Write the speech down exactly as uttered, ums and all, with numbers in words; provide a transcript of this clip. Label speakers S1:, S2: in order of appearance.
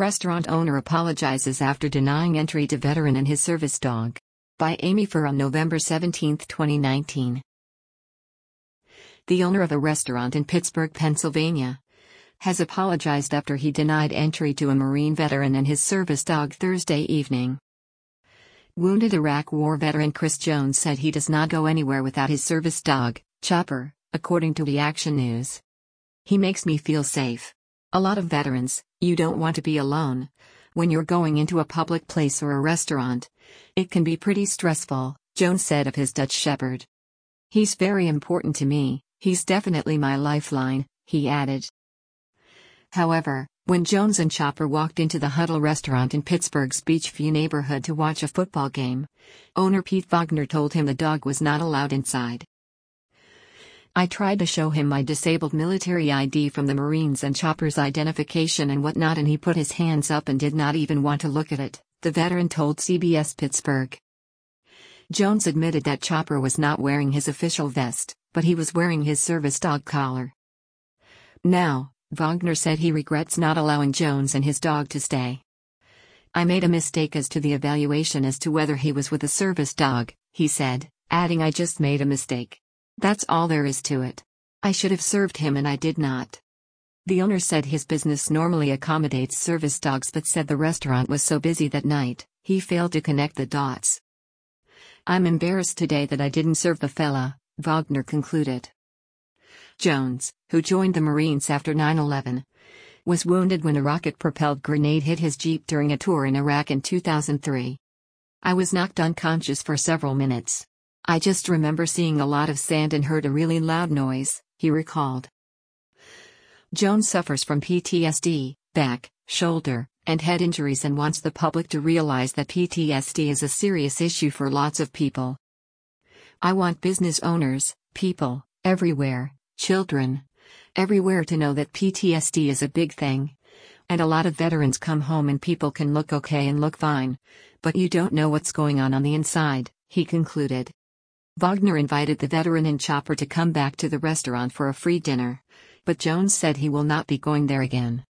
S1: Restaurant owner apologizes after denying entry to veteran and his service dog. By Amy Furr on November seventeenth, twenty nineteen. The owner of a restaurant in Pittsburgh, Pennsylvania, has apologized after he denied entry to a Marine veteran and his service dog Thursday evening. Wounded Iraq War veteran Chris Jones said he does not go anywhere without his service dog, Chopper, according to the Action News. He makes me feel safe. A lot of veterans, you don't want to be alone. When you're going into a public place or a restaurant, it can be pretty stressful, Jones said of his Dutch Shepherd. He's very important to me, he's definitely my lifeline, he added. However, when Jones and Chopper walked into the Huddle restaurant in Pittsburgh's Beechview neighborhood to watch a football game, owner Pete Wagner told him the dog was not allowed inside. I tried to show him my disabled military I D from the Marines and Chopper's identification and whatnot, and he put his hands up and did not even want to look at it, the veteran told C B S Pittsburgh. Jones admitted that Chopper was not wearing his official vest, but he was wearing his service dog collar. Now, Wagner said he regrets not allowing Jones and his dog to stay. I made a mistake as to the evaluation as to whether he was with a service dog, he said, adding, I just made a mistake. That's all there is to it. I should have served him and I did not. The owner said his business normally accommodates service dogs but said the restaurant was so busy that night, he failed to connect the dots. I'm embarrassed today that I didn't serve the fella, Wagner concluded. Jones, who joined the Marines after nine eleven, was wounded when a rocket-propelled grenade hit his Jeep during a tour in Iraq in two thousand three. I was knocked unconscious for several minutes. I just remember seeing a lot of sand and heard a really loud noise, he recalled. Jones suffers from P T S D, back, shoulder, and head injuries and wants the public to realize that P T S D is a serious issue for lots of people. I want business owners, people, everywhere, children, everywhere to know that P T S D is a big thing. And a lot of veterans come home and people can look okay and look fine, but you don't know what's going on on the inside, he concluded. Wagner invited the veteran and Chopper to come back to the restaurant for a free dinner, but Jones said he will not be going there again.